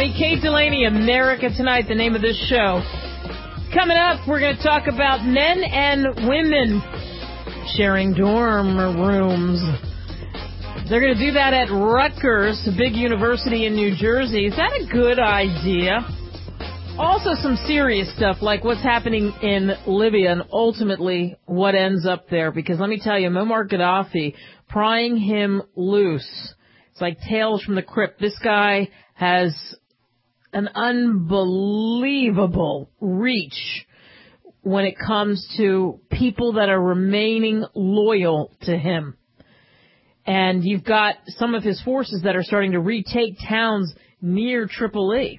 everybody. Kate Delaney, America Tonight, the name of this show. Coming up, we're going to talk about men and women sharing dorm rooms. They're going to do that at Rutgers, a big university in New Jersey. Is that a good idea? Also some serious stuff like what's happening in Libya and ultimately what ends up there. Because let me tell you, Muammar Gaddafi, prying him loose. It's like Tales from the Crypt. This guy has an unbelievable reach when it comes to people that are remaining loyal to him. And you've got some of his forces that are starting to retake towns near Tripoli.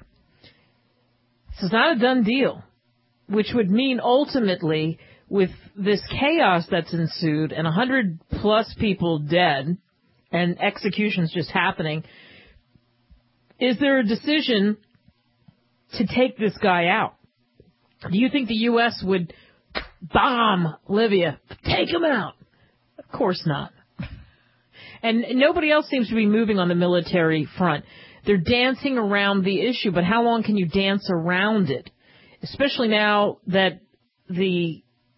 So it's not a done deal, which would mean ultimately with this chaos that's ensued and 100+ people dead and executions just happening, is there a decision to take this guy out? Do you think the U.S. would bomb Libya? Take him out. Of course not. And nobody else seems to be moving on the military front. They're dancing around the issue, but how long can you dance around it? Especially now that the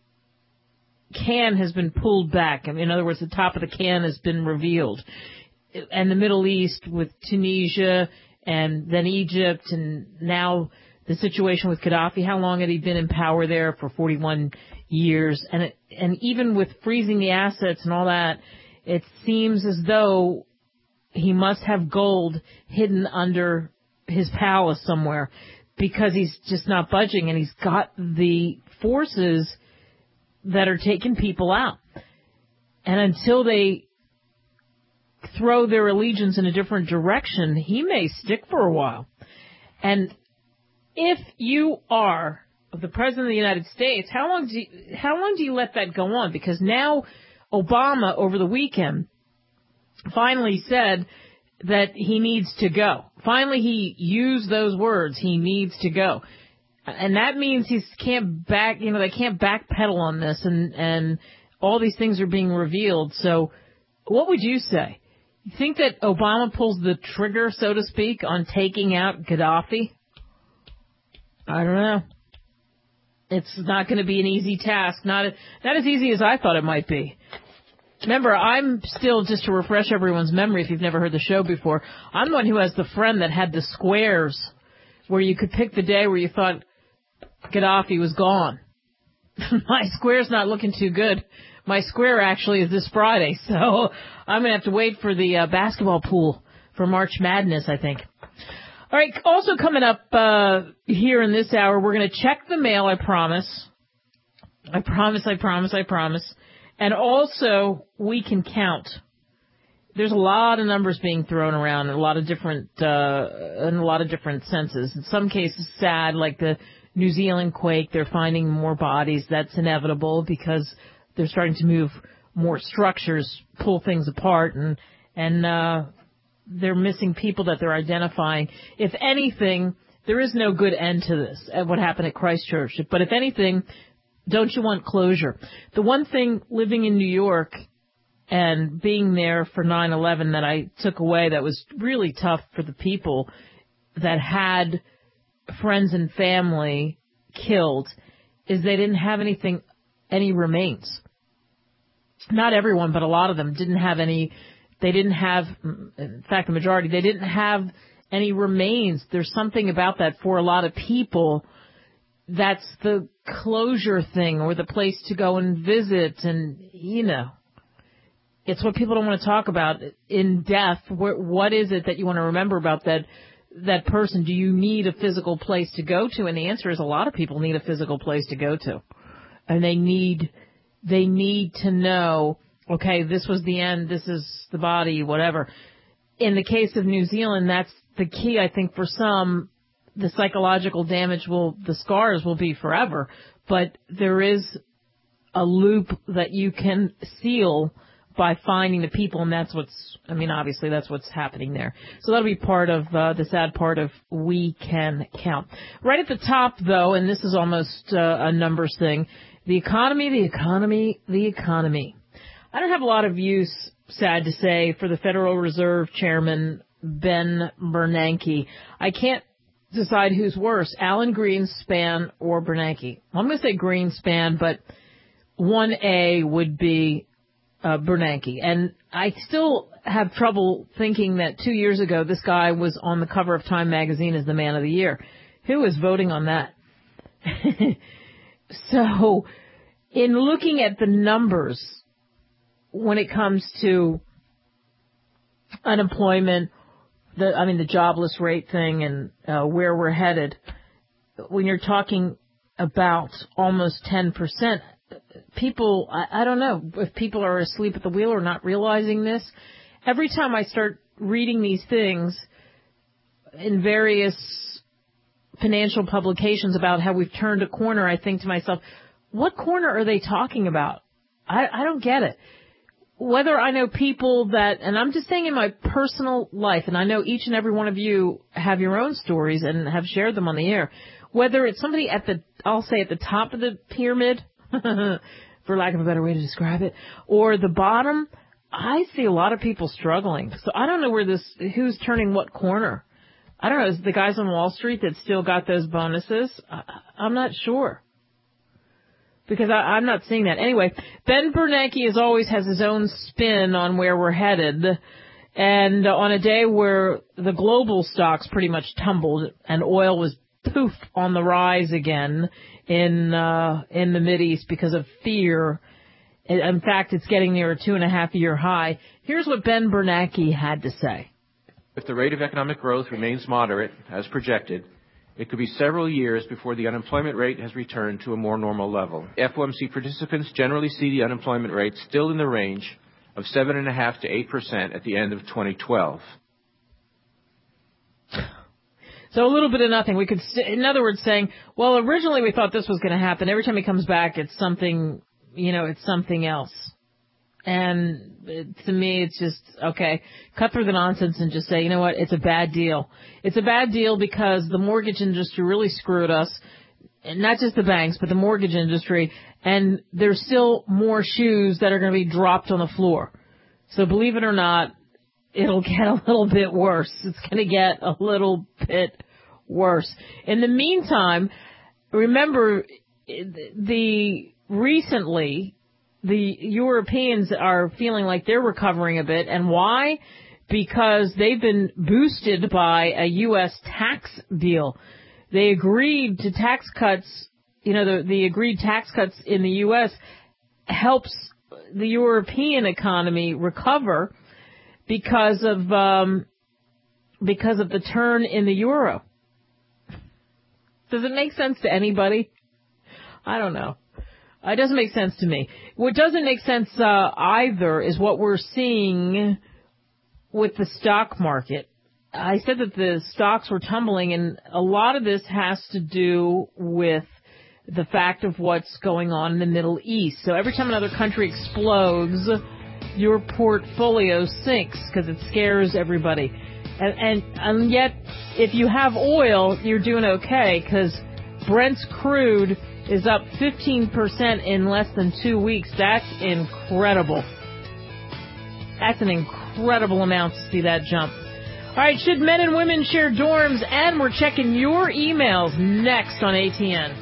can has been pulled back. I mean, in other words, the top of the can has been revealed. And the Middle East with Tunisia and then Egypt and now the situation with Gaddafi. How long had he been in power there? For 41 years. And even with freezing the assets and all that, it seems as though he must have gold hidden under his palace somewhere because he's just not budging and he's got the forces that are taking people out. And until they throw their allegiance in a different direction, he may stick for a while. And if you are the President of the United States, how long do you let that go on? Because now Obama over the weekend finally said that he needs to go. Finally, he used those words. He needs to go. And that means they can't backpedal on this and all these things are being revealed. So what would you say? You think that Obama pulls the trigger, so to speak, on taking out Gaddafi? I don't know. It's not going to be an easy task. Not as easy as I thought it might be. Remember, I'm still, just to refresh everyone's memory if you've never heard the show before, I'm the one who has the friend that had the squares where you could pick the day where you thought Gaddafi was gone. My square's not looking too good. My square actually is this Friday, so I'm going to have to wait for the basketball pool for March Madness, I think. All right, also coming up here in this hour, we're going to check the mail, I promise. I promise. And also, we can count. There's a lot of numbers being thrown around in a lot of different senses. In some cases, sad, like the New Zealand quake. They're finding more bodies. That's inevitable because they're starting to move more structures, pull things apart, and they're missing people that they're identifying. If anything, there is no good end to this, at what happened at Christchurch. But if anything, don't you want closure? The one thing living in New York and being there for 9/11 that I took away that was really tough for the people that had friends and family killed is they didn't have any remains. Not everyone, but a lot of them didn't have any. They didn't have, in fact, the majority, they didn't have any remains. There's something about that for a lot of people. That's the closure thing or the place to go and visit. And, it's what people don't want to talk about in death. What is it that you want to remember about that person? Do you need a physical place to go to? And the answer is a lot of people need a physical place to go to. And they need to know, okay, this was the end, this is the body, whatever. In the case of New Zealand, that's the key, I think, for some. The psychological damage the scars will be forever, but there is a loop that you can seal by finding the people, and obviously that's what's happening there. So that'll be part of the sad part of We Can Count. Right at the top, though, and this is almost a numbers thing, the economy. I don't have a lot of use, sad to say, for the Federal Reserve Chairman Ben Bernanke. I can't decide who's worse, Alan Greenspan or Bernanke. I'm going to say Greenspan, but 1A would be Bernanke. And I still have trouble thinking that 2 years ago this guy was on the cover of Time magazine as the man of the year. Who is voting on that? So, in looking at the numbers when it comes to unemployment, the jobless rate thing and where we're headed, when you're talking about almost 10%, people, I don't know if people are asleep at the wheel or not realizing this. Every time I start reading these things in various financial publications about how we've turned a corner, I think to myself, what corner are they talking about? I don't get it. Whether I know people that, and I'm just saying in my personal life, and I know each and every one of you have your own stories and have shared them on the air, whether it's somebody I'll say at the top of the pyramid, for lack of a better way to describe it, or the bottom, I see a lot of people struggling. So I don't know who's turning what corner. I don't know, is it the guys on Wall Street that still got those bonuses? I'm not sure. Because I'm not seeing that. Anyway, Ben Bernanke, as always, has his own spin on where we're headed. And on a day where the global stocks pretty much tumbled and oil was poof on the rise again in the Mideast because of fear. In fact, it's getting near a 2.5-year high. Here's what Ben Bernanke had to say. If the rate of economic growth remains moderate, as projected, it could be several years before the unemployment rate has returned to a more normal level. FOMC participants generally see the unemployment rate still in the range of 7.5% to 8% at the end of 2012. So a little bit of nothing. We could, in other words, saying, well, originally we thought this was going to happen. Every time he comes back, it's something, it's something else. And to me, it's just, okay, cut through the nonsense and just say, you know what, it's a bad deal. It's a bad deal because the mortgage industry really screwed us, and not just the banks, but the mortgage industry, and there's still more shoes that are going to be dropped on the floor. So believe it or not, it'll get a little bit worse. It's going to get a little bit worse. In the meantime, remember, recently, the Europeans are feeling like they're recovering a bit. And why? Because they've been boosted by a U.S. tax deal. They agreed to tax cuts. The agreed tax cuts in the U.S. helps the European economy recover because of the turn in the euro. Does it make sense to anybody? I don't know. It doesn't make sense to me. What doesn't make sense either is what we're seeing with the stock market. I said that the stocks were tumbling, and a lot of this has to do with the fact of what's going on in the Middle East. So every time another country explodes, your portfolio sinks because it scares everybody. And yet, if you have oil, you're doing okay because Brent's crude is up 15% in less than 2 weeks. That's incredible. That's an incredible amount to see that jump. All right, should men and women share dorms? And we're checking your emails next on ATN.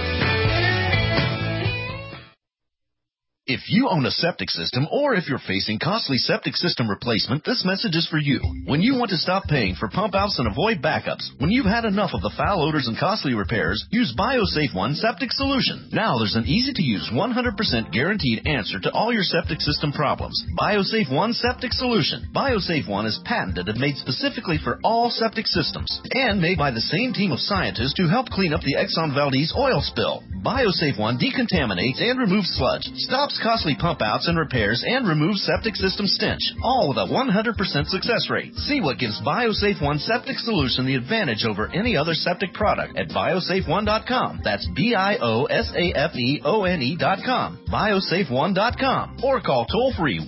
If you own a septic system or if you're facing costly septic system replacement, this message is for you. When you want to stop paying for pump outs and avoid backups, when you've had enough of the foul odors and costly repairs, use BioSafe One Septic Solution. Now there's an easy-to-use 100% guaranteed answer to all your septic system problems. BioSafe One Septic Solution. BioSafe One is patented and made specifically for all septic systems and made by the same team of scientists who helped clean up the Exxon Valdez oil spill. BioSafe One decontaminates and removes sludge, stops costly pump outs and repairs, and removes septic system stench, all with a 100% success rate. See what gives BioSafe One Septic Solution the advantage over any other septic product at biosafeone.com. That's BIOSAFEONE.com. biosafeone.com. Or call toll free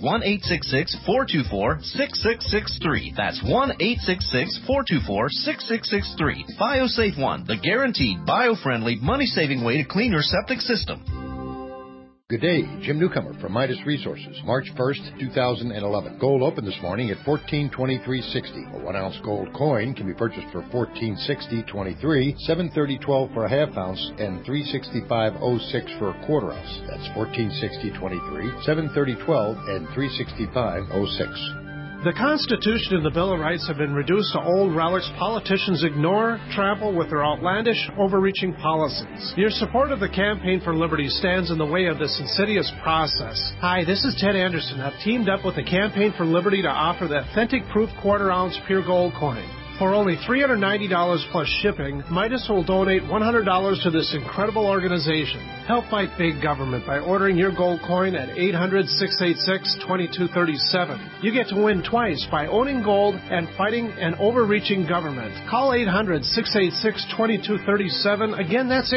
1-866-424-6663. That's 1-866-424-6663. BioSafe One, the guaranteed bio-friendly, money-saving way to clean your septic system. Good day, Jim Newcomer from Midas Resources. March 1st, 2011. Gold opened this morning at $14.23.60. A 1-ounce gold coin can be purchased for $14.60.23, $7.30.12 for a half ounce, and $3.65.06 for a quarter ounce. That's $14.60.23, $7.30.12, and $3.65.06. The Constitution and the Bill of Rights have been reduced to old relics politicians ignore, trample with their outlandish, overreaching policies. Your support of the Campaign for Liberty stands in the way of this insidious process. Hi, this is Ted Anderson. I've teamed up with the Campaign for Liberty to offer the authentic proof quarter-ounce pure gold coin. For only $390 plus shipping, Midas will donate $100 to this incredible organization. Help fight big government by ordering your gold coin at 800-686-2237. You get to win twice by owning gold and fighting an overreaching government. Call 800-686-2237. Again, that's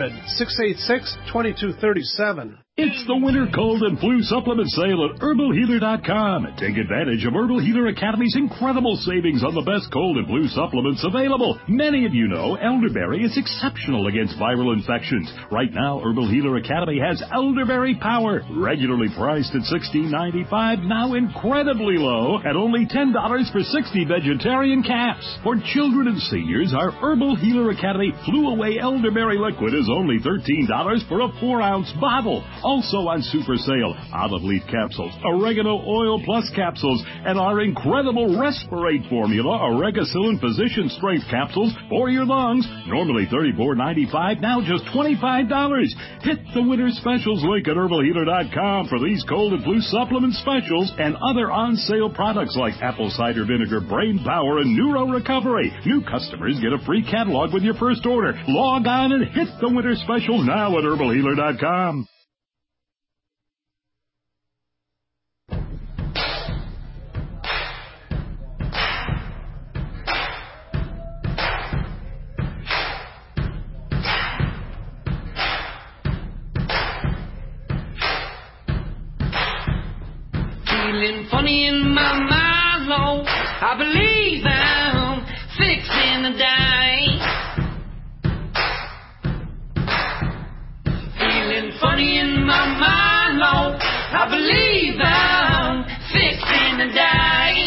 800-686-2237. It's the winter cold and flu supplement sale at HerbalHealer.com. Take advantage of Herbal Healer Academy's incredible savings on the best cold and flu supplements available. Many of you know elderberry is exceptional against viral infections. Right now, Herbal Healer Academy has Elderberry Power, regularly priced at $16.95, now incredibly low at only $10 for 60 vegetarian caps. For children and seniors, our Herbal Healer Academy Flu Away Elderberry Liquid is only $13 for a 4-ounce bottle. Also on super sale, olive leaf capsules, oregano oil plus capsules, and our incredible Respirate formula, Oregacillin Physician Strength capsules for your lungs. Normally $34.95, now just $25. Hit the winter specials link at HerbalHealer.com for these cold and flu supplement specials and other on-sale products like apple cider vinegar, brain power, and neuro recovery. New customers get a free catalog with your first order. Log on and hit the winter specials now at HerbalHealer.com. Feeling funny in my mind, Lord. I believe I'm fixing to die. Feeling funny in my mind, Lord. I believe I'm fixing to die.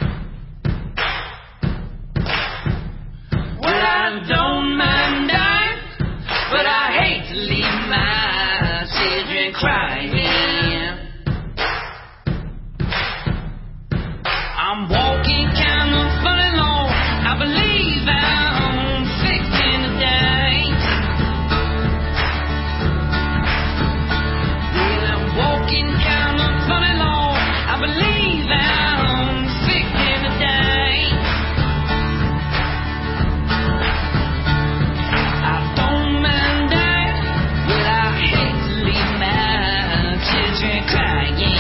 Well, I don't mind dying, but I hate to leave my children crying. I'm walking kind of funny, Lord. I believe I'm fixing to die. Well, I'm walking kind of funny, Lord. I believe I'm fixing to die. I don't mind dying, but I hate to leave my children crying.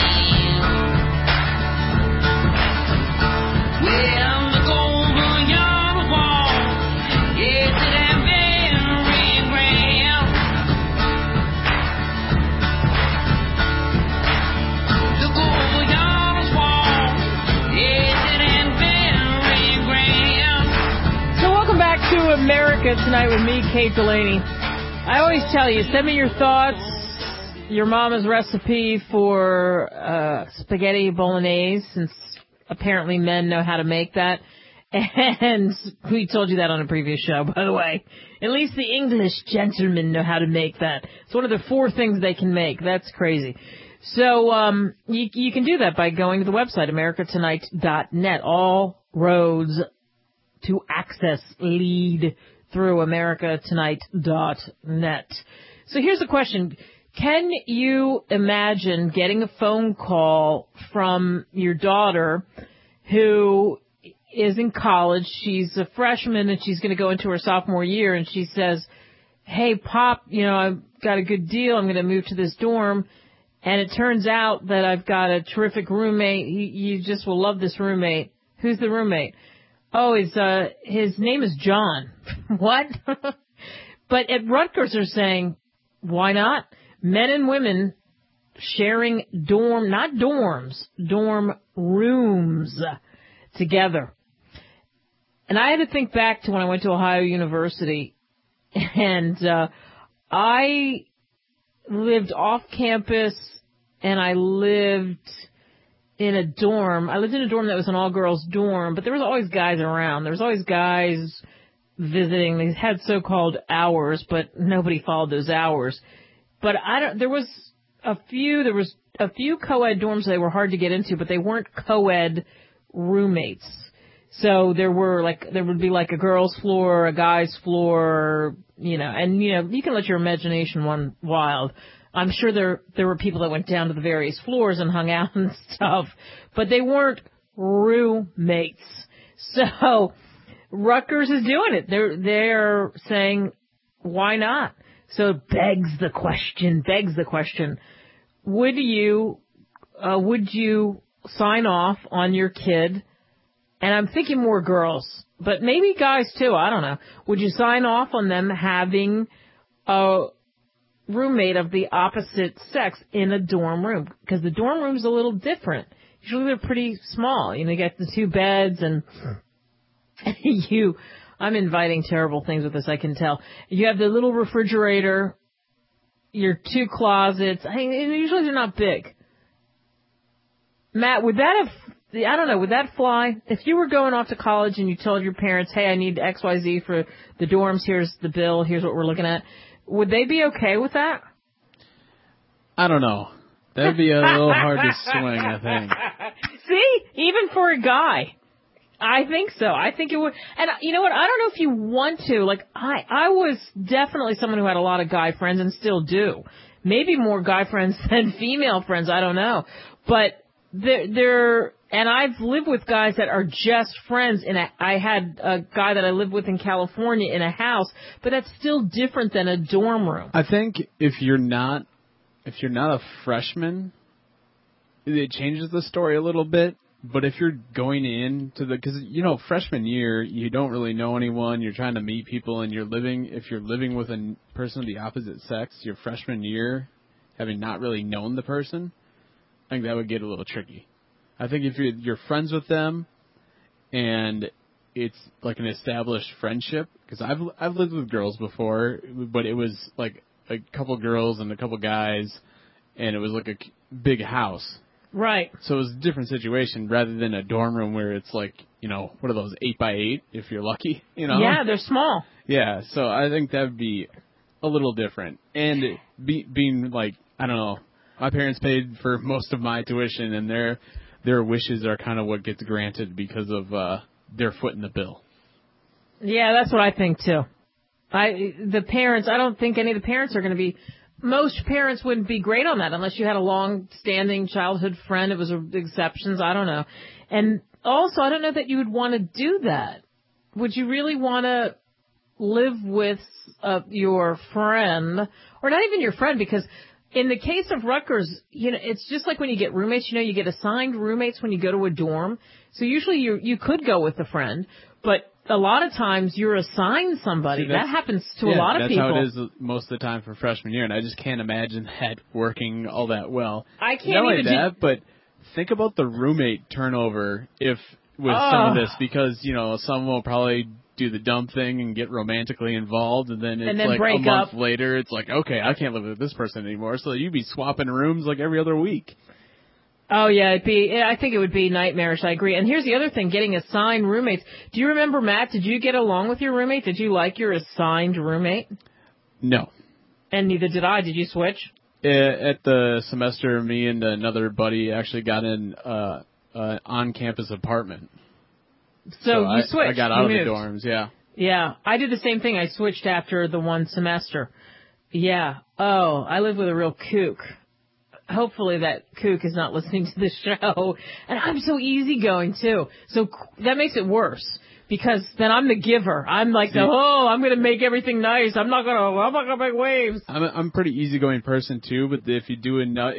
America Tonight with me, Kate Delaney. I always tell you, send me your thoughts, your mama's recipe for spaghetti bolognese, since apparently men know how to make that. And we told you that on a previous show, by the way. At least the English gentlemen know how to make that. It's one of the 4 things they can make. That's crazy. So you can do that by going to the website, americatonight.net. All roads to access lead through americatonight.net. So here's the question. Can you imagine getting a phone call from your daughter who is in college? She's a freshman and she's going to go into her sophomore year, and she says, hey, Pop, I've got a good deal. I'm going to move to this dorm. And it turns out that I've got a terrific roommate. You just will love this roommate. Who's the roommate? Oh, his name is John. What? But at Rutgers they're saying, why not? Men and women sharing not dorms, dorm rooms together. And I had to think back to when I went to Ohio University, and I lived off campus and I lived in a dorm. I lived in a dorm that was an all-girls dorm, but there was always guys around. There was always guys visiting. They had so-called hours, but nobody followed those hours. But there was a few co-ed dorms that were hard to get into, but they weren't co-ed roommates. So there would be like a girls' floor, a guy's floor, and you can let your imagination run wild. I'm sure there were people that went down to the various floors and hung out and stuff, but they weren't roommates. So Rutgers is doing it. They're saying, why not? So it begs the question, would you sign off on your kid? And I'm thinking more girls, but maybe guys too. I don't know. Would you sign off on them having a roommate of the opposite sex in a dorm room? Because the dorm room's a little different. Usually they're pretty small. You get the 2 beds and I'm inviting terrible things with this, I can tell. You have the little refrigerator, your 2 closets. Usually they're not big. Matt, would that fly? If you were going off to college and you told your parents, hey, I need XYZ for the dorms, here's the bill, here's what we're looking at, would they be okay with that? I don't know. That'd be a little hard to swing, I think. See? Even for a guy. I think so. I think it would. And you know what? I don't know if you want to. I was definitely someone who had a lot of guy friends and still do. Maybe more guy friends than female friends. I don't know. But and I've lived with guys that are just friends. I had a guy that I lived with in California in a house, but that's still different than a dorm room. I think if you're not a freshman, it changes the story a little bit. But if you're going into because freshman year, you don't really know anyone. You're trying to meet people, and if you're living with a person of the opposite sex, your freshman year, having not really known the person, I think that would get a little tricky. I think if you're friends with them, and it's like an established friendship, because I've lived with girls before, but it was like a couple girls and a couple guys, and it was like a big house. Right. So it was a different situation rather than a dorm room where it's like, what are those, 8x8 if you're lucky, Yeah, they're small. Yeah, so I think that would be a little different. And being like, I don't know, my parents paid for most of my tuition, and their wishes are kind of what gets granted because of their foot in the bill. Yeah, that's what I think too. I don't think any of the parents are going to be. Most parents wouldn't be great on that unless you had a long-standing childhood friend. It was exceptions. I don't know. And also, I don't know that you would want to do that. Would you really want to live with your friend, or not even your friend? Because in the case of Rutgers, it's just like when you get roommates. You get assigned roommates when you go to a dorm. So usually you could go with a friend, but a lot of times you're assigned somebody. That happens to a lot of people. That's how it is most of the time for freshman year, and I just can't imagine that working all that well. I can't but think about the roommate turnover with some of this, because some will probably do the dumb thing and get romantically involved, and then it's like a month later, it's like, okay, I can't live with this person anymore. So you'd be swapping rooms like every other week. Oh, yeah, I think it would be nightmarish. I agree. And here's the other thing, getting assigned roommates. Do you remember, Matt, did you get along with your roommate? Did you like your assigned roommate? No. And neither did I. Did you switch? At the semester, me and another buddy actually got an on-campus apartment. So you switched. I got out of the dorms, yeah. Yeah, I did the same thing. I switched after the one semester. Yeah. Oh, I live with a real kook. Hopefully that kook is not listening to this show. And I'm so easygoing, too. So that makes it worse, because then I'm the giver. I'm like, I'm going to make everything nice. I'm not going to make waves. I'm a pretty easygoing person, too, but if you do enough,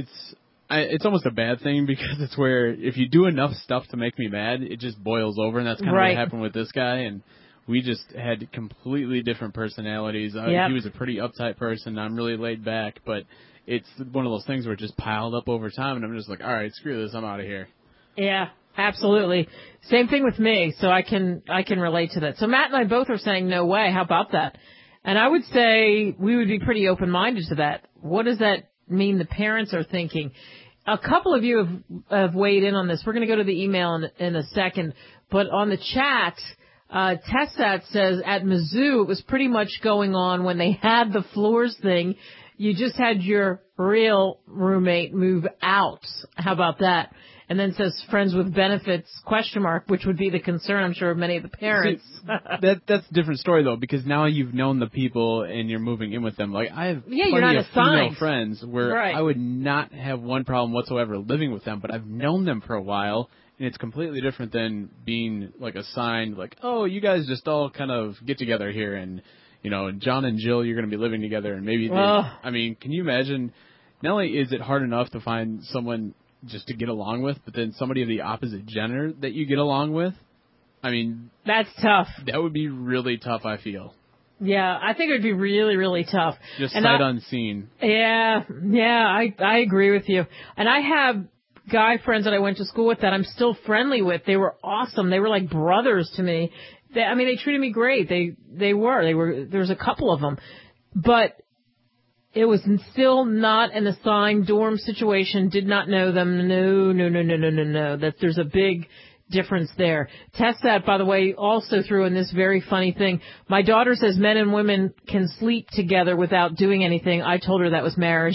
it's almost a bad thing, because it's where if you do enough stuff to make me mad, it just boils over, and that's kind of what happened with this guy. And we just had completely different personalities. He was a pretty uptight person. I'm really laid back, but it's one of those things where it just piled up over time, and I'm just like, all right, screw this, I'm out of here. Yeah, absolutely. Same thing with me, so I can relate to that. So Matt and I both are saying no way. How about that? And I would say we would be pretty open-minded to that. What does that mean the parents are thinking? A couple of you have weighed in on this. We're going to go to the email in a second. But on the chat, Tessat says at Mizzou, it was pretty much going on when they had the floors thing. You just had your real roommate move out. How about that? And then says friends with benefits, ? Which would be the concern, I'm sure, of many of the parents. See, that's a different story, though, because now you've known the people and you're moving in with them. Like, I have plenty of female friends where I would not have one problem whatsoever living with them, but I've known them for a while, and it's completely different than being, like, assigned, like, oh, you guys just all kind of get together here, and, you know, John and Jill, you're going to be living together, and maybe I mean, can you imagine, not only is it hard enough to find someone just to get along with, but then somebody of the opposite gender that you get along with, I mean... That's tough. That would be really tough, I feel. Yeah, I think it would be really, really tough. Just sight unseen. Yeah, I agree with you. And I have guy friends that I went to school with that I'm still friendly with. They were awesome. They were like brothers to me. They treated me great. They were. There was a couple of them. But... it was still not an assigned dorm situation, did not know them. No. That there's a big difference there. Tessat, by the way, also threw in this very funny thing. My daughter says men and women can sleep together without doing anything. I told her that was marriage.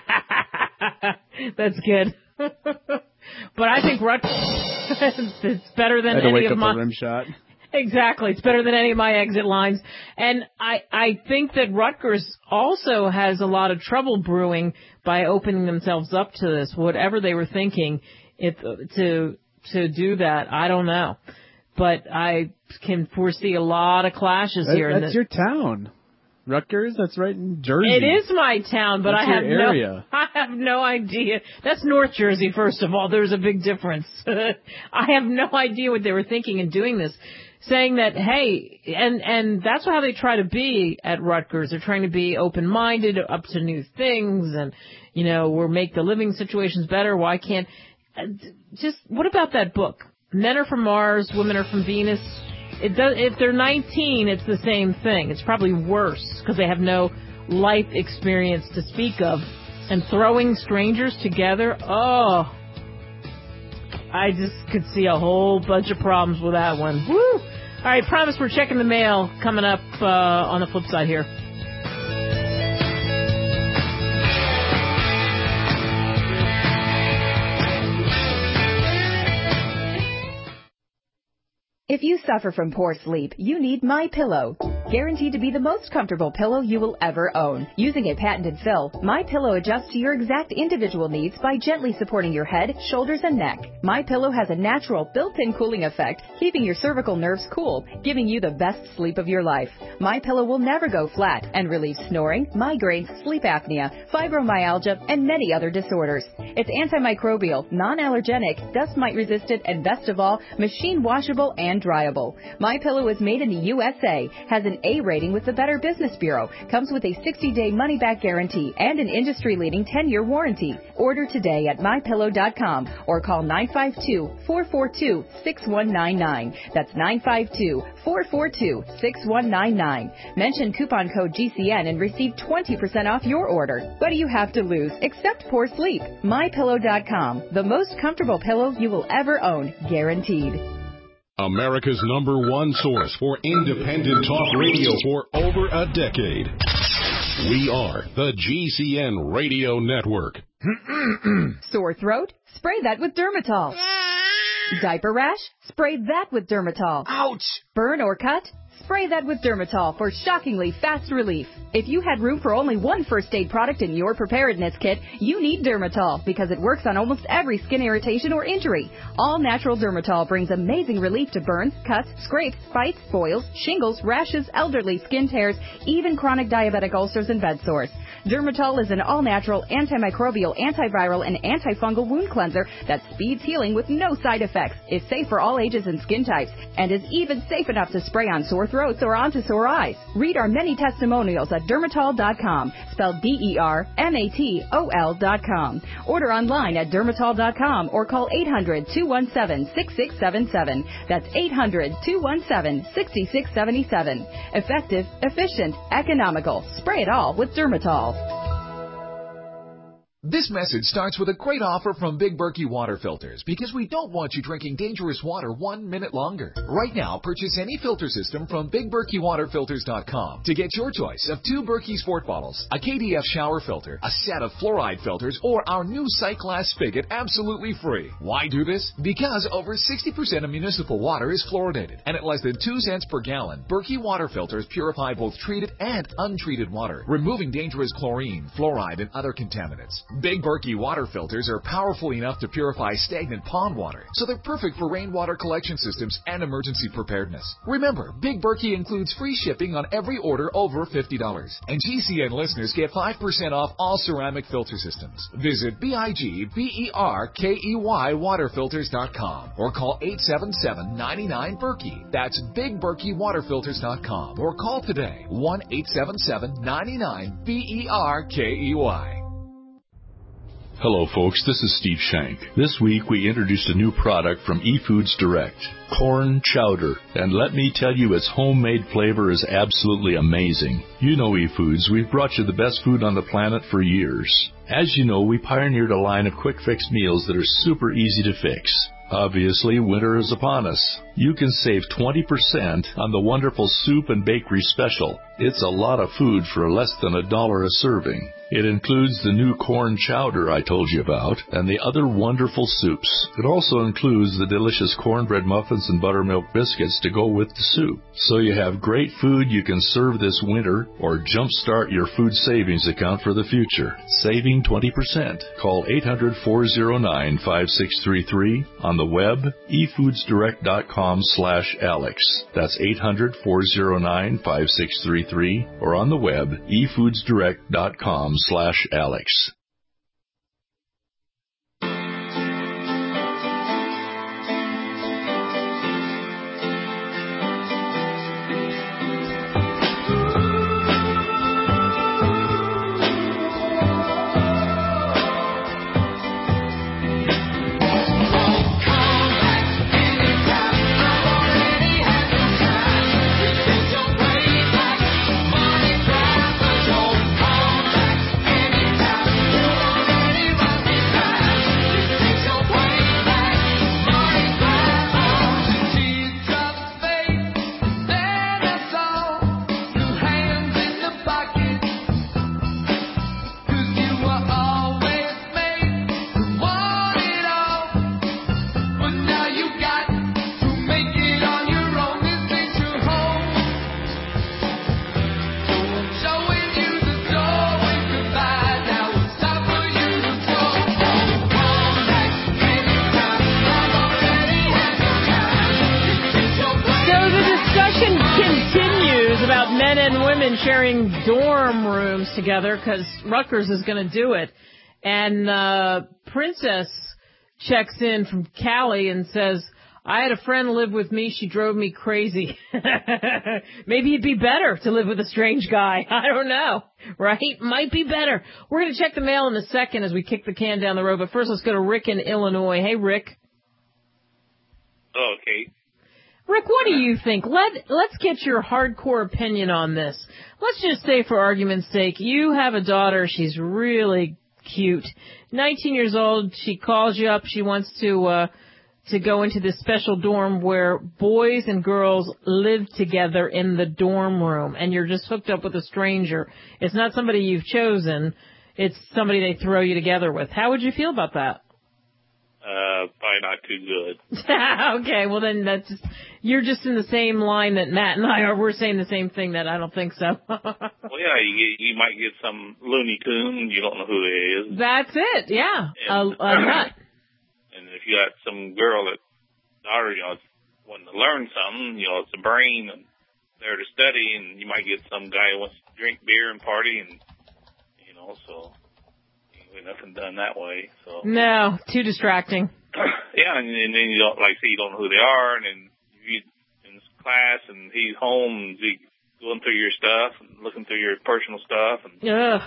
That's good. But I think it's better than any of my... rim shot. Exactly. It's better than any of my exit lines. And I think that Rutgers also has a lot of trouble brewing by opening themselves up to this. Whatever they were thinking to do that, I don't know. But I can foresee a lot of clashes here. That's your town. Rutgers, that's right in Jersey. It is my town, but that's I have no idea. That's North Jersey, first of all. There's a big difference. I have no idea what they were thinking in doing this. Saying that, hey, and that's how they try to be at Rutgers. They're trying to be open-minded, up to new things, and, you know, we'll make the living situations better. Why can't, just, what about that book? Men are from Mars, women are from Venus. If they're 19, it's the same thing. It's probably worse, because they have no life experience to speak of. And throwing strangers together, oh, I just could see a whole bunch of problems with that one. Woo! All right, promise we're checking the mail coming up on the flip side here. If you suffer from poor sleep, you need MyPillow. Guaranteed to be the most comfortable pillow you will ever own. Using a patented fill, MyPillow adjusts to your exact individual needs by gently supporting your head, shoulders, and neck. MyPillow has a natural built-in cooling effect, keeping your cervical nerves cool, giving you the best sleep of your life. MyPillow will never go flat and relieves snoring, migraines, sleep apnea, fibromyalgia, and many other disorders. It's antimicrobial, non-allergenic, dust mite resistant, and best of all, machine washable and dryable. MyPillow is made in the USA, has an A rating with the Better Business Bureau, comes with a 60-day money-back guarantee and an industry-leading 10-year warranty. Order today at MyPillow.com or call 952-442-6199. That's 952-442-6199. Mention coupon code GCN and receive 20% off your order. What do you have to lose except poor sleep? MyPillow.com, the most comfortable pillow you will ever own, guaranteed. America's #1 source for independent talk radio for over a decade. We are the GCN Radio Network. Sore throat? Spray that with Dermatol. Diaper rash? Spray that with Dermatol. Ouch! Burn or cut? Spray that with Dermatol for shockingly fast relief. If you had room for only one first aid product in your preparedness kit, you need Dermatol because it works on almost every skin irritation or injury. All natural Dermatol brings amazing relief to burns, cuts, scrapes, bites, boils, shingles, rashes, elderly skin tears, even chronic diabetic ulcers and bed sores. Dermatol is an all-natural, antimicrobial, antiviral, and antifungal wound cleanser that speeds healing with no side effects, is safe for all ages and skin types, and is even safe enough to spray on sore throats or onto sore eyes. Read our many testimonials at Dermatol.com, spelled DERMATOL.com. Order online at Dermatol.com or call 800-217-6677. That's 800-217-6677. Effective, efficient, economical. Spray it all with Dermatol. This message starts with a great offer from Big Berkey Water Filters because we don't want you drinking dangerous water 1 minute longer. Right now, purchase any filter system from BigBerkeyWaterFilters.com to get your choice of 2 Berkey Sport bottles, a KDF shower filter, a set of fluoride filters, or our new Cyclass spigot absolutely free. Why do this? Because over 60% of municipal water is fluoridated, and at less than 2 cents per gallon, Berkey Water Filters purify both treated and untreated water, removing dangerous chlorine, fluoride, and other contaminants. Big Berkey water filters are powerful enough to purify stagnant pond water, so they're perfect for rainwater collection systems and emergency preparedness. Remember, Big Berkey includes free shipping on every order over $50. And GCN listeners get 5% off all ceramic filter systems. Visit BIGBERKEY waterfilters.com or call 877-99-BERKEY. That's BigBerkeyWaterFilters.com or call today 1-877-99-BERKEY. Hello folks, this is Steve Shank. This week we introduced a new product from eFoods Direct, corn chowder. And let me tell you, its homemade flavor is absolutely amazing. You know eFoods, we've brought you the best food on the planet for years. As you know, we pioneered a line of quick fix meals that are super easy to fix. Obviously, winter is upon us. You can save 20% on the wonderful soup and bakery special. It's a lot of food for less than $1 a serving. It includes the new corn chowder I told you about and the other wonderful soups. It also includes the delicious cornbread muffins and buttermilk biscuits to go with the soup. So you have great food you can serve this winter or jumpstart your food savings account for the future. Saving 20%. Call 800-409-5633 on the web, efoodsdirect.com/Alex. That's 800-409-5633 or on the web, efoodsdirect.com/Alex. Sharing dorm rooms together because Rutgers is going to do it. And Princess checks in from Cali and says, I had a friend live with me. She drove me crazy. Maybe it'd be better to live with a strange guy. I don't know. Right? Might be better. We're going to check the mail in a second as we kick the can down the road. But first, let's go to Rick in Illinois. Hey, Rick. Oh, Kate. Rick, what do you think? Let's get your hardcore opinion on this. Let's just say, for argument's sake, you have a daughter. She's really cute. 19 years old. She calls you up. She wants to go into this special dorm where boys and girls live together in the dorm room, and you're just hooked up with a stranger. It's not somebody you've chosen. It's somebody they throw you together with. How would you feel about that? Probably not too good. Okay, well then you're just in the same line that Matt and I are. We're saying the same thing, that I don't think so. Well, yeah, you might get some Looney Tune. You don't know who it is. That's it, yeah. A nut. And if you got some girl that, daughter, wanting to learn something, it's a brain and there to study, and you might get some guy who wants to drink beer and party, and, so nothing done that way. So no, too distracting. Yeah, and then you don't you don't know who they are, and then you in class, and he's home, and he's going through your stuff and looking through your personal stuff, and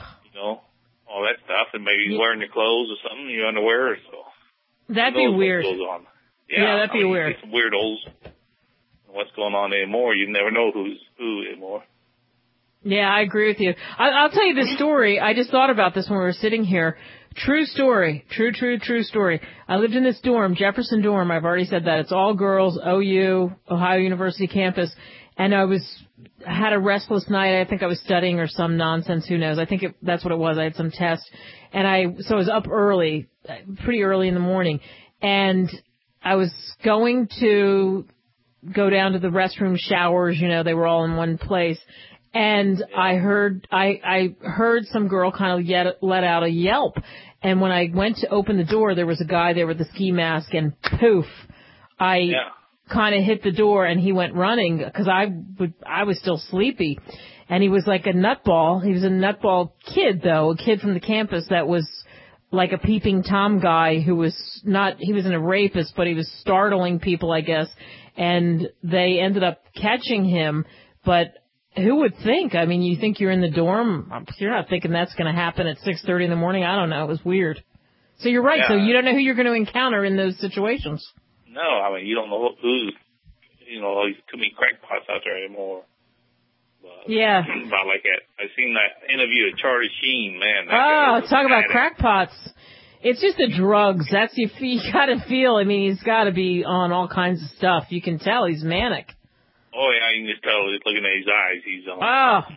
all that stuff, and maybe he's wearing your clothes or something, your underwear. So that'd be weird. Goes on. Yeah, that'd be weird. Some weirdos. What's going on anymore? You never know who's who anymore. Yeah, I agree with you. I'll tell you this story. I just thought about this when we were sitting here. True story. True story. I lived in this dorm, Jefferson dorm. I've already said that. It's all girls, OU, Ohio University campus. And I had a restless night. I think I was studying or some nonsense. Who knows? I think that's what it was. I had some test. So I was up early, pretty early in the morning. And I was going to go down to the restroom showers. You know, they were all in one place. And I heard some girl kind of let out a yelp. And when I went to open the door, there was a guy there with a ski mask, and poof, I kind of hit the door, and he went running because I was still sleepy. And he was like a nutball. He was a nutball kid, though, a kid from the campus that was like a peeping Tom guy he wasn't a rapist, but he was startling people, I guess. And they ended up catching him, but who would think? I mean, you think you're in the dorm. You're not thinking that's going to happen at 6:30 in the morning. I don't know. It was weird. So you're right. Yeah. So you don't know who you're going to encounter in those situations. No, I mean, you don't know who's, there's too many crackpots out there anymore. But, yeah. About like that. I seen that interview of Charlie Sheen, man. Talk about crackpots. It's just the drugs. You got to feel. I mean, he's got to be on all kinds of stuff. You can tell he's manic. Oh, yeah, you can just tell just looking at his eyes. He's on.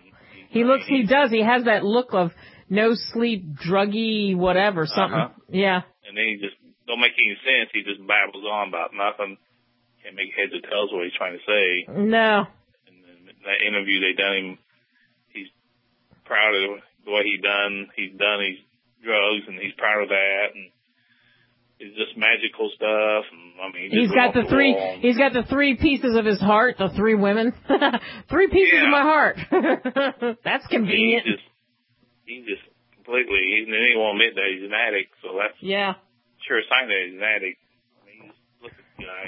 He has that look of no sleep, druggy, whatever, something. Yeah. And then he just don't make any sense. He just babbles on about nothing. Can't make heads or tails what he's trying to say. No. And then that interview they done him, he's proud of what he done. He's done his drugs, and he's proud of that. And it's just magical stuff. And, I mean, he's got the three pieces of his heart, the three women. 3 pieces of my heart. That's convenient. He's just completely, and then he won't admit that he's an addict, so that's sure a sign that he's an addict. I mean, look at the guy.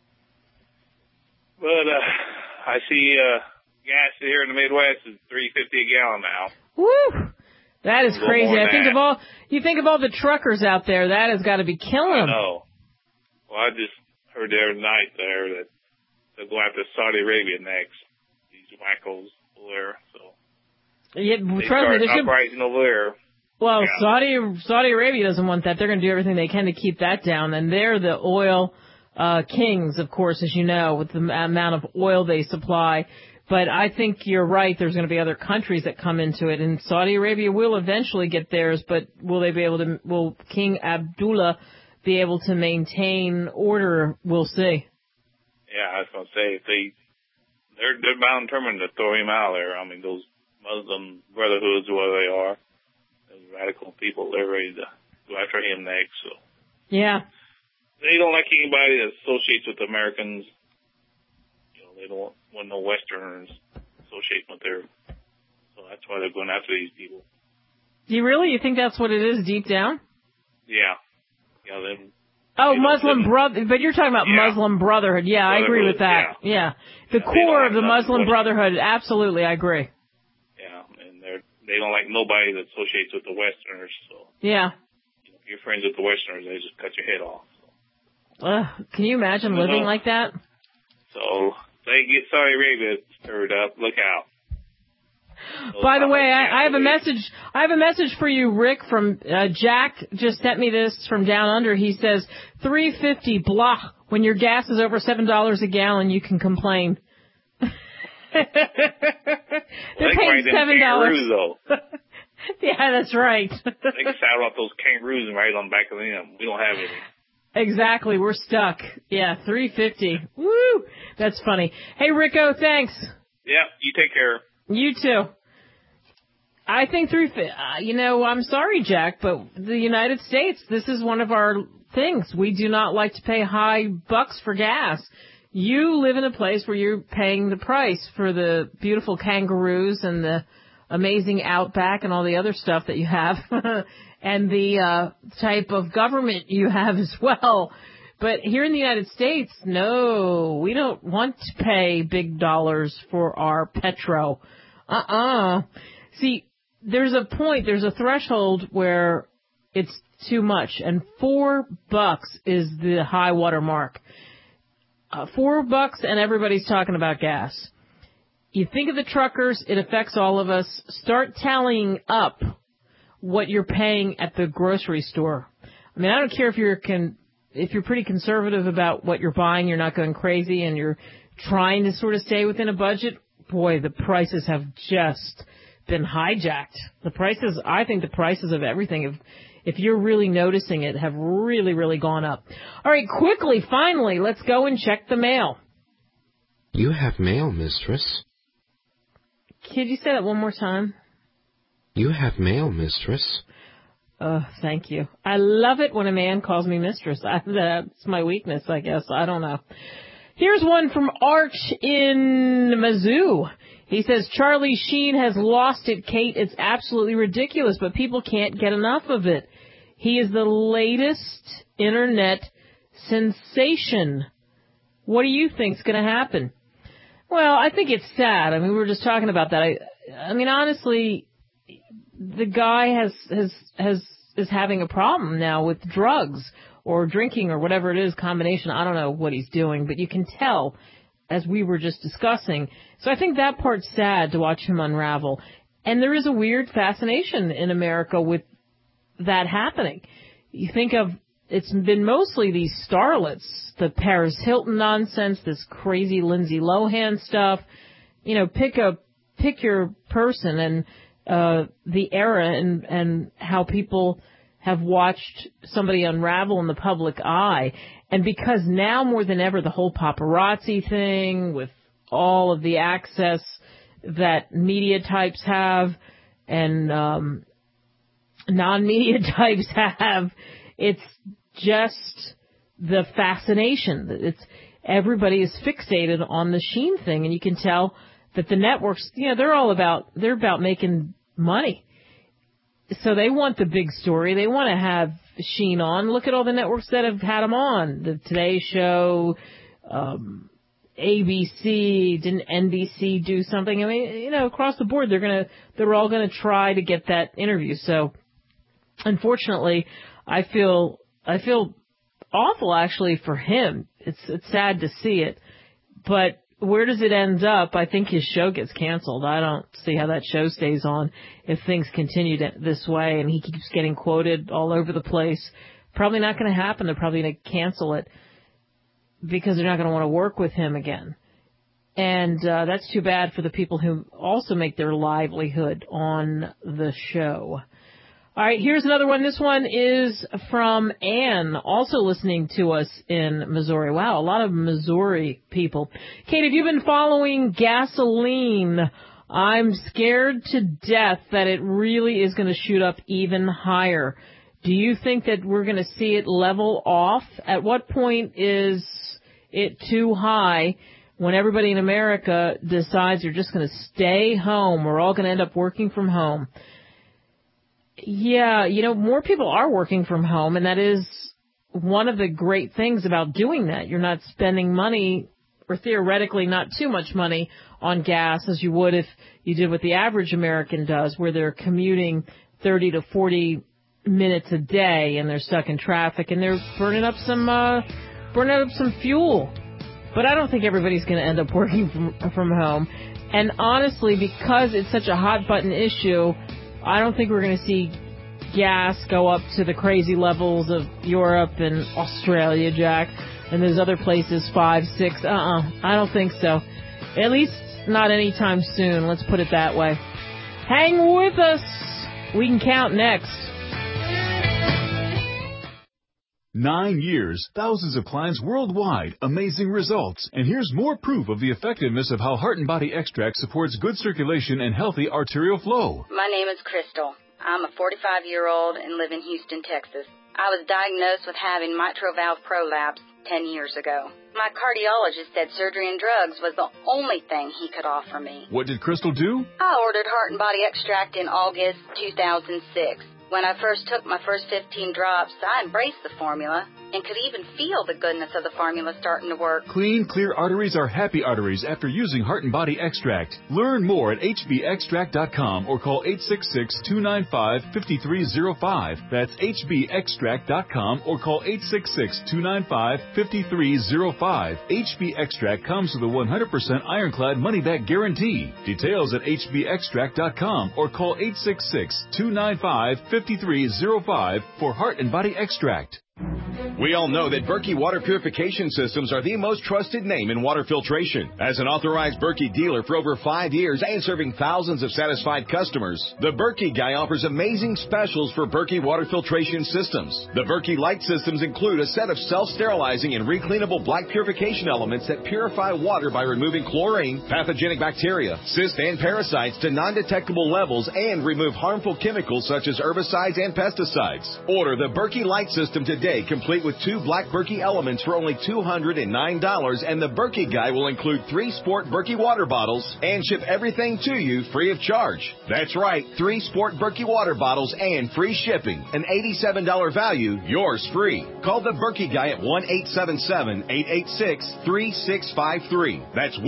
But, I see, gas here in the Midwest is $3.50 a gallon now. Woo! That is crazy. You think of all the truckers out there, that has got to be killing them. I know. Well, I just heard the other night there that they'll go after Saudi Arabia next. These wackos over there, so. Yeah, trust me, uprising over there. Well, Saudi Arabia doesn't want that. They're going to do everything they can to keep that down, and they're the oil kings, of course, as you know, with the amount of oil they supply. But I think you're right. There's going to be other countries that come into it, and Saudi Arabia will eventually get theirs. But will King Abdullah be able to maintain order? We'll see. Yeah, I was going to say they're bound and determined to throw him out there. I mean, those Muslim brotherhoods, whatever they are, those radical people, they're ready to go after him next. So yeah, they don't like anybody that associates with Americans. They don't want no Westerners associating with their. So that's why they're going after these people. Do you really? You think that's what it is deep down? Yeah. Muslim brother. But you're talking about Muslim Brotherhood. Yeah, I agree with that. Yeah. The core of the Muslim Brotherhood. Absolutely, I agree. Yeah, and they don't like nobody that associates with the Westerners. So. Yeah. If you're friends with the Westerners, they just cut your head off. So. Can you imagine living like that? So. They get Saudi Arabia stirred up. Look out. By the way, I have a message. I have a message for you, Rick. From Jack just sent me this from down under. He says $3.50 blah. When your gas is over $7 a gallon, you can complain. They're paying $7. Yeah, that's right. They can saddle up those kangaroos and ride on the back of them. We don't have any. Exactly. We're stuck. Yeah, $3.50. Woo! That's funny. Hey, Ricco, thanks. Yeah, you take care. You too. I think $3.50. I'm sorry, Jack, but the United States, this is one of our things. We do not like to pay high bucks for gas. You live in a place where you're paying the price for the beautiful kangaroos and the amazing outback and all the other stuff that you have. And the type of government you have as well. But here in the United States, no, we don't want to pay big dollars for our petro. See, there's a threshold where it's too much, and $4 is the high water mark. $4 and everybody's talking about gas. You think of the truckers, it affects all of us. Start tallying up what you're paying at the grocery store. I mean, I don't care if you're pretty conservative about what you're buying, you're not going crazy, and you're trying to sort of stay within a budget. Boy, the prices have just been hijacked. I think the prices of everything, if you're really noticing it, have really, really gone up. All right, quickly, finally, let's go and check the mail. You have mail, mistress. Could you say that one more time? You have mail, mistress. Thank you. I love it when a man calls me mistress. That's my weakness, I guess. I don't know. Here's one from Arch in Mizzou. He says, Charlie Sheen has lost it, Kate. It's absolutely ridiculous, but people can't get enough of it. He is the latest internet sensation. What do you think's going to happen? Well, I think it's sad. I mean, we were just talking about that. I mean, honestly, the guy is having a problem now with drugs or drinking or whatever it is, combination. I don't know what he's doing, but you can tell, as we were just discussing. So I think that part's sad to watch him unravel. And there is a weird fascination in America with that happening. You think of, it's been mostly these starlets, the Paris Hilton nonsense, this crazy Lindsay Lohan stuff. You know, pick your person and the era and how people have watched somebody unravel in the public eye. And because now more than ever, the whole paparazzi thing with all of the access that media types have and non-media types have, it's just the fascination. Everybody is fixated on the Sheen thing, and you can tell that the networks, they're about making money. So they want the big story. They want to have Sheen on. Look at all the networks that have had him on. The Today Show, ABC, didn't NBC do something? I mean, across the board, they're all gonna try to get that interview. So, unfortunately, I feel awful actually for him. It's sad to see it, but where does it end up? I think his show gets canceled. I don't see how that show stays on if things continue this way and he keeps getting quoted all over the place. Probably not going to happen. They're probably going to cancel it because they're not going to want to work with him again. And that's too bad for the people who also make their livelihood on the show. All right, here's another one. This one is from Ann, also listening to us in Missouri. Wow, a lot of Missouri people. Kate, have you been following gasoline? I'm scared to death that it really is going to shoot up even higher. Do you think that we're going to see it level off? At what point is it too high when everybody in America decides they're just going to stay home? We're all going to end up working from home. Yeah, more people are working from home, and that is one of the great things about doing that. You're not spending money, or theoretically not too much money, on gas as you would if you did what the average American does, where they're commuting 30 to 40 minutes a day, and they're stuck in traffic, and they're burning up some fuel. But I don't think everybody's going to end up working from home. And honestly, because it's such a hot-button issue, I don't think we're going to see gas go up to the crazy levels of Europe and Australia, Jack, and there's other places, 5, 6. I don't think so. At least not anytime soon. Let's put it that way. Hang with us. We can count next. 9 years, thousands of clients worldwide, amazing results. And here's more proof of the effectiveness of how Heart and Body Extract supports good circulation and healthy arterial flow. My name is Crystal. I'm a 45-year-old and live in Houston, Texas. I was diagnosed with having mitral valve prolapse 10 years ago. My cardiologist said surgery and drugs was the only thing he could offer me. What did Crystal do? I ordered Heart and Body Extract in August 2006. When I first took my first 15 drops, I embraced the formula. and could even feel the goodness of the formula starting to work. Clean, clear arteries are happy arteries after using Heart and Body Extract. Learn more at hbextract.com or call 866-295-5305. That's hbextract.com or call 866-295-5305. HB Extract comes with a 100% ironclad money-back guarantee. Details at hbextract.com or call 866-295-5305 for Heart and Body Extract. We all know that Berkey Water Purification Systems are the most trusted name in water filtration. As an authorized Berkey dealer for over 5 years and serving thousands of satisfied customers, the Berkey Guy offers amazing specials for Berkey Water Filtration Systems. The Berkey Light Systems include a set of self-sterilizing and recleanable black purification elements that purify water by removing chlorine, pathogenic bacteria, cysts, and parasites to non-detectable levels and remove harmful chemicals such as herbicides and pesticides. Order the Berkey Light System today, complete with 2 black Berkey elements for only $209, and the Berkey Guy will include 3 Sport Berkey water bottles and ship everything to you free of charge. That's right, 3 Sport Berkey water bottles and free shipping. An $87 value, yours free. Call the Berkey Guy at 1-877-886-3653. That's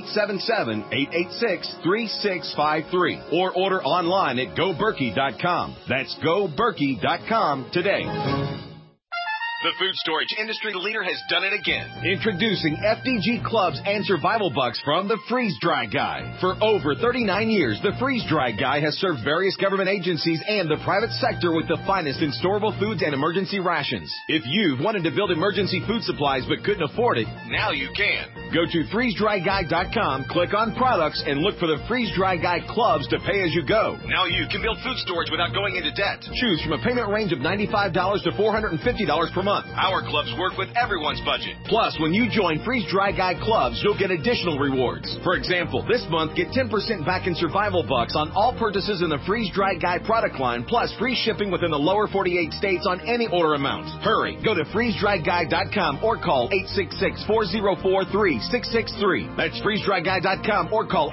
1-877-886-3653. Or order online at GoBerkey.com. That's GoBerkey.com today. The food storage industry leader has done it again. Introducing FDG Clubs and Survival Bucks from the Freeze Dry Guy. For over 39 years, the Freeze Dry Guy has served various government agencies and the private sector with the finest in storable foods and emergency rations. If you've wanted to build emergency food supplies but couldn't afford it, now you can. Go to freezedryguy.com, click on products, and look for the Freeze Dry Guy Clubs to pay as you go. Now you can build food storage without going into debt. Choose from a payment range of $95 to $450 per month. Our clubs work with everyone's budget. Plus, when you join Freeze Dry Guy Clubs, you'll get additional rewards. For example, this month, get 10% back in Survival Bucks on all purchases in the Freeze Dry Guy product line, plus free shipping within the lower 48 states on any order amount. Hurry, go to freezedryguy.com or call 866-404-3663. That's freezedryguy.com or call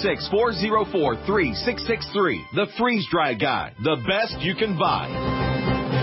866-404-3663. The Freeze Dry Guy, the best you can buy.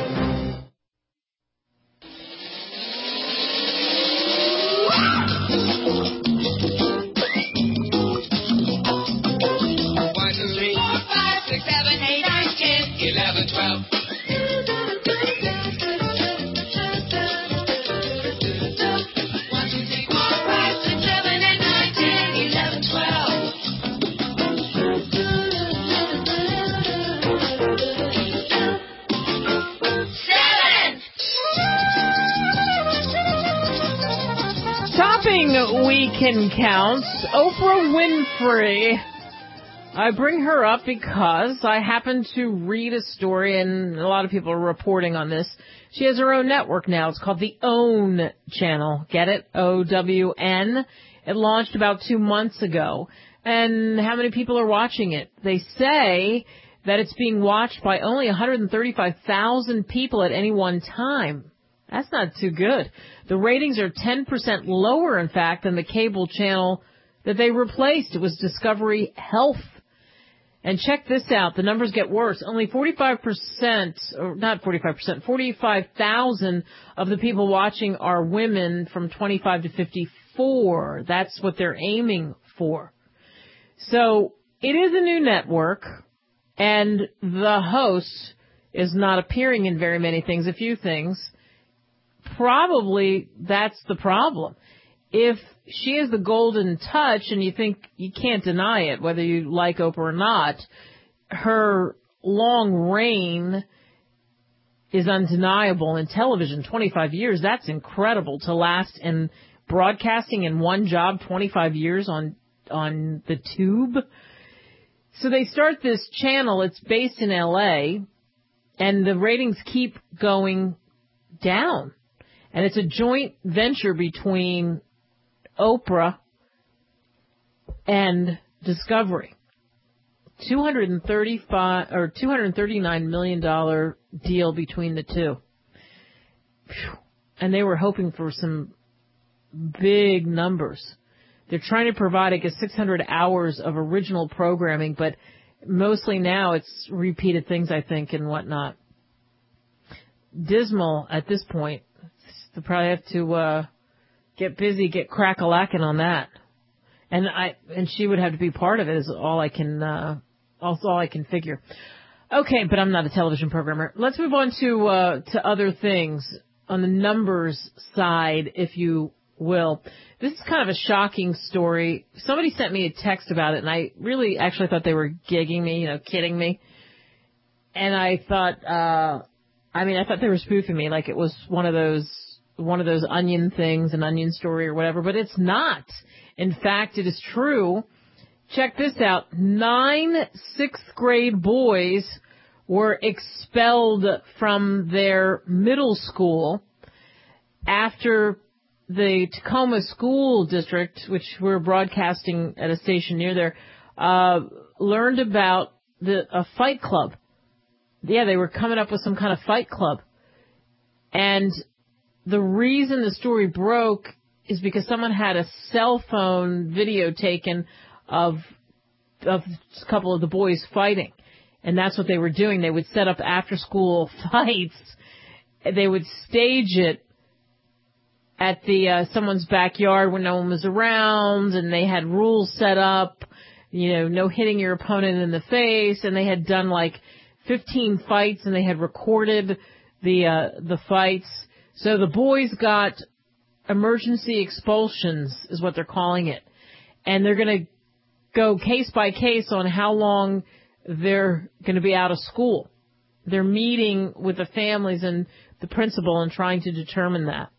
We can count Oprah Winfrey. I bring her up because I happen to read a story, and a lot of people are reporting on this. She has her own network now. It's called the OWN channel. Get it? OWN. It launched about 2 months ago. And how many people are watching it? They say that it's being watched by only 135,000 people at any one time. That's not too good. The ratings are 10% lower, in fact, than the cable channel that they replaced. It was Discovery Health. And check this out. The numbers get worse. Only 45,000 of the people watching are women from 25 to 54. That's what they're aiming for. So it is a new network, and the host is not appearing in very many things, a few things. Probably that's the problem. If she is the golden touch, and you think you can't deny it, whether you like Oprah or not, her long reign is undeniable in television. 25 years, that's incredible to last in broadcasting in one job 25 years on the tube. So they start this channel. It's based in L.A., and the ratings keep going down. And it's a joint venture between Oprah and Discovery. $239 million deal between the two. And they were hoping for some big numbers. They're trying to provide, I guess, 600 hours of original programming, but mostly now it's repeated things, I think, and whatnot. Dismal at this point. So probably have to get busy, get crack-a-lacking on that. And she would have to be part of it is all I can figure. Okay, but I'm not a television programmer. Let's move on to other things on the numbers side, if you will. This is kind of a shocking story. Somebody sent me a text about it, and I really actually thought they were gigging me, kidding me. And I thought, I thought they were spoofing me, like it was one of those onion things, an onion story or whatever, but it's not. In fact, it is true. Check this out. 9 sixth grade boys were expelled from their middle school after the Tacoma School District, which we're broadcasting at a station near there, learned about a fight club. Yeah, they were coming up with some kind of fight club. And the reason the story broke is because someone had a cell phone video taken of a couple of the boys fighting. And that's what they were doing. They would set up after-school fights. They would stage it at someone's backyard when no one was around, and they had rules set up, no hitting your opponent in the face, and they had done like 15 fights, and they had recorded the fights. So the boys got emergency expulsions, is what they're calling it. And they're going to go case by case on how long they're going to be out of school. They're meeting with the families and the principal and trying to determine that.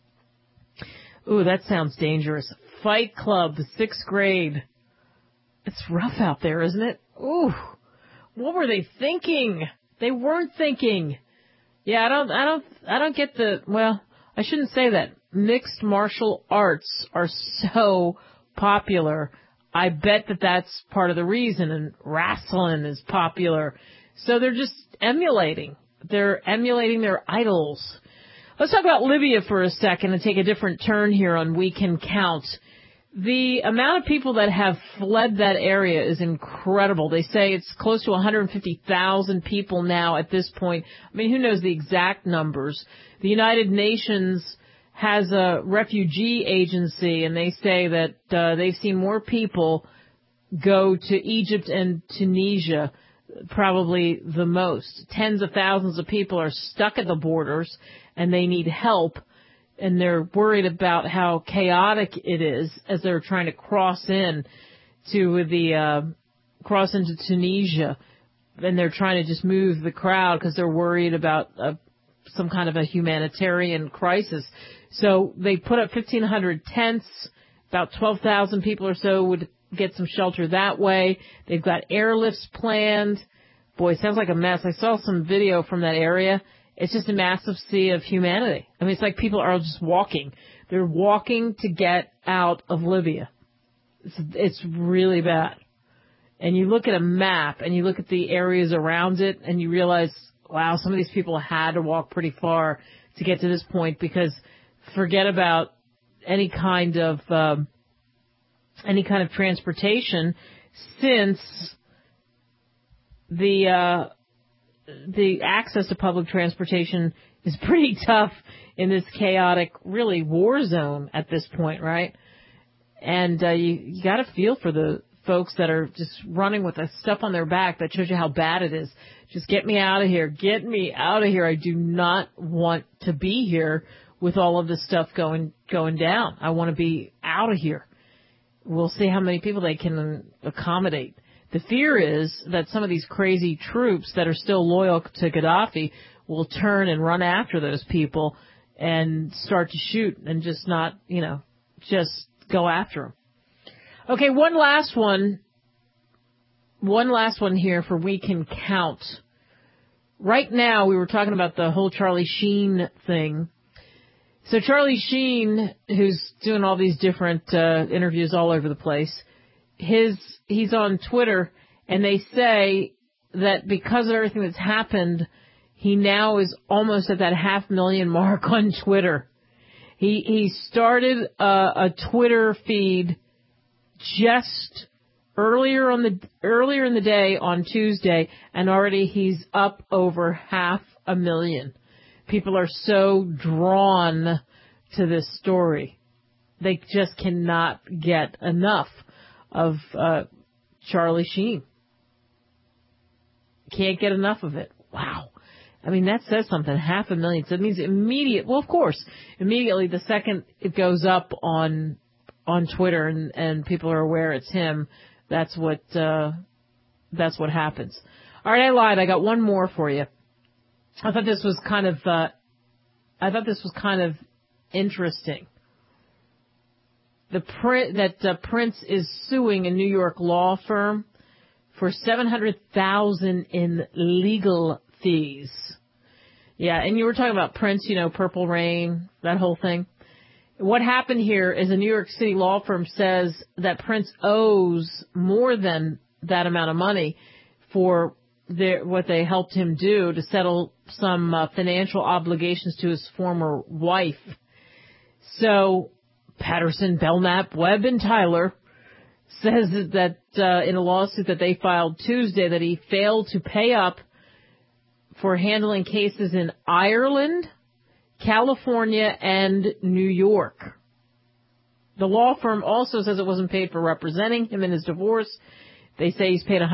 Ooh, that sounds dangerous. Fight Club, 6th grade. It's rough out there, isn't it? Ooh, what were they thinking? They weren't thinking. Yeah, I don't get I shouldn't say that. Mixed martial arts are so popular. I bet that's part of the reason, and wrestling is popular. So they're just emulating. They're emulating their idols. Let's talk about Libya for a second and take a different turn here on We Can Count. The amount of people that have fled that area is incredible. They say it's close to 150,000 people now at this point. I mean, who knows the exact numbers? The United Nations has a refugee agency, and they say that they've seen more people go to Egypt and Tunisia, probably the most. Tens of thousands of people are stuck at the borders, and they need help, and they're worried about how chaotic it is as they're trying to cross into Tunisia, and they're trying to just move the crowd because they're worried about some kind of a humanitarian crisis. So they put up 1,500 tents. About 12,000 people or so would get some shelter that way. They've got airlifts planned. Boy, it sounds like a mess. I saw some video from that area. It's just a massive sea of humanity. I mean, it's like people are just walking. They're walking to get out of Libya. It's really bad. And you look at a map and you look at the areas around it and you realize, wow, some of these people had to walk pretty far to get to this point, because forget about any kind of transportation, since the access to public transportation is pretty tough in this chaotic, really war zone at this point, right? And you got to feel for the folks that are just running with the stuff on their back. That shows you how bad it is. Just get me out of here. Get me out of here. I do not want to be here with all of this stuff going down. I want to be out of here. We'll see how many people they can accommodate. The fear is that some of these crazy troops that are still loyal to Gaddafi will turn and run after those people and start to shoot and just not, just go after them. Okay, one last one here for We Can Count. Right now, we were talking about the whole Charlie Sheen thing. So Charlie Sheen, who's doing all these different interviews all over the place, he's on Twitter, and they say that because of everything that's happened, he now is almost at that 500,000 mark on Twitter. He started a Twitter feed just earlier in the day on Tuesday, and already he's up over 500,000. People are so drawn to this story. They just cannot get enough of Charlie Sheen. Can't get enough of it. Wow. I mean, that says something. 500,000. So it means immediately the second it goes up on Twitter and people are aware it's him, that's what happens. All right, I lied. I got one more for you. I thought this was kind of interesting. Prince is suing a New York law firm for $700,000 in legal fees. Yeah, and you were talking about Prince, Purple Rain, that whole thing. What happened here is a New York City law firm says that Prince owes more than that amount of money for what they helped him do to settle some financial obligations to his former wife. So Patterson, Belknap, Webb, and Tyler says that in a lawsuit that they filed Tuesday that he failed to pay up for handling cases in Ireland, California, and New York. The law firm also says it wasn't paid for representing him in his divorce. They say he's paid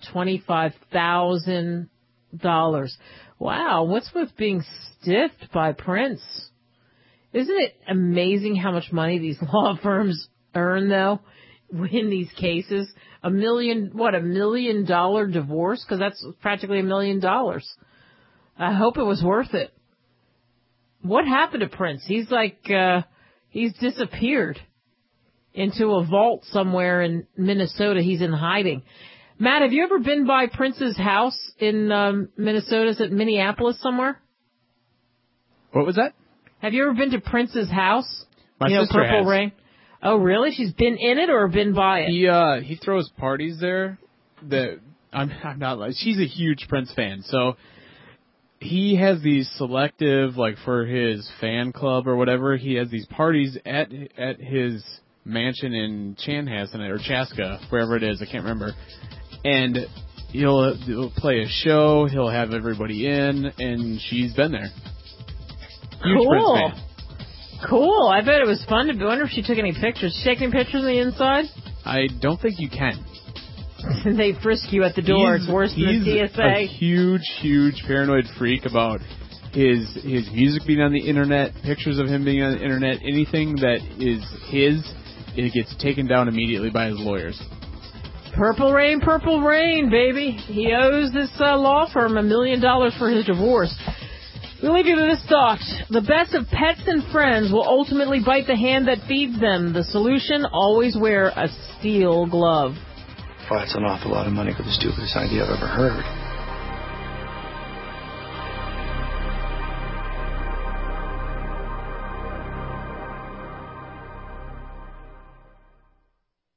$125,000. Wow, what's with being stiffed by Prince? Isn't it amazing how much money these law firms earn, though, in these cases? $1 million divorce? Because that's practically $1 million. I hope it was worth it. What happened to Prince? He's he's disappeared into a vault somewhere in Minnesota. He's in hiding. Matt, have you ever been by Prince's house in Minnesota? Is it Minneapolis somewhere? What was that? Have you ever been to Prince's house? My sister Purple has. Rain. Oh, really? She's been in it or been by it? He throws parties there. I'm not like, she's a huge Prince fan, so he has these selective, for his fan club or whatever, he has these parties at his mansion in Chanhassen or Chaska, wherever it is, I can't remember. And he'll play a show, he'll have everybody in, and she's been there. Huge Prince fan. Cool. I bet it was fun. I wonder if she took any pictures. She take any pictures on the inside? I don't think you can. They frisk you at the door. It's worse than the TSA. He's a huge paranoid freak about his music being on the internet, pictures of him being on the internet, anything that is his, it gets taken down immediately by his lawyers. Purple Rain, baby. He owes this law firm $1 million for his divorce. We leave you with this thought. The best of pets and friends will ultimately bite the hand that feeds them. The solution, always wear a steel glove. Well, that's an awful lot of money for the stupidest idea I've ever heard.